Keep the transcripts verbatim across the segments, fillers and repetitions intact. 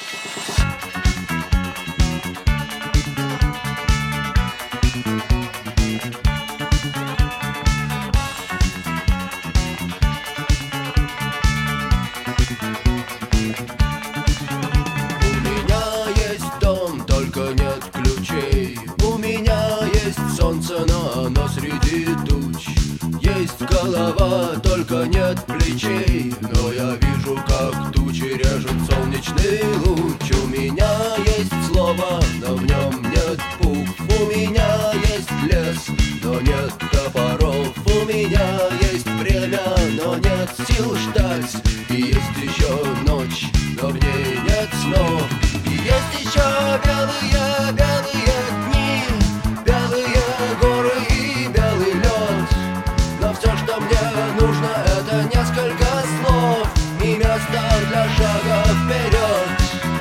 У меня есть солнце, но оно среди туч. Есть голова, только нет плечей. Но я вижу, как тучи режет солнечный луч. У меня есть слово, но в нем нет букв. У меня есть лес, но нет топоров. У меня есть время, но нет сил ждать. И есть еще ночь, но в ней нет снов. И есть еще белые, белые дни, белые горы и белый лед. Но все, что мне нужно, это несколько слов и место для шага вперед.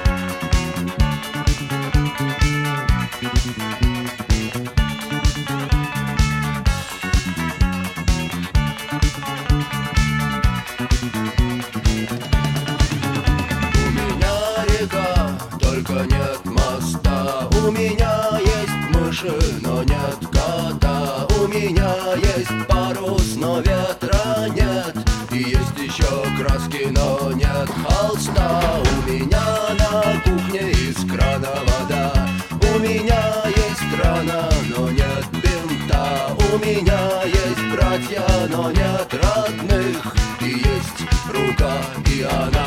У меня река, только нет моста. У меня есть мыши, но нет кота. У меня есть парус, но ветра нет. И есть еще краски, но нет холста. У меня на кухне из крана вода. У меня есть рана, но нет бинта. У меня есть братья, но нет родных. И есть рука, и она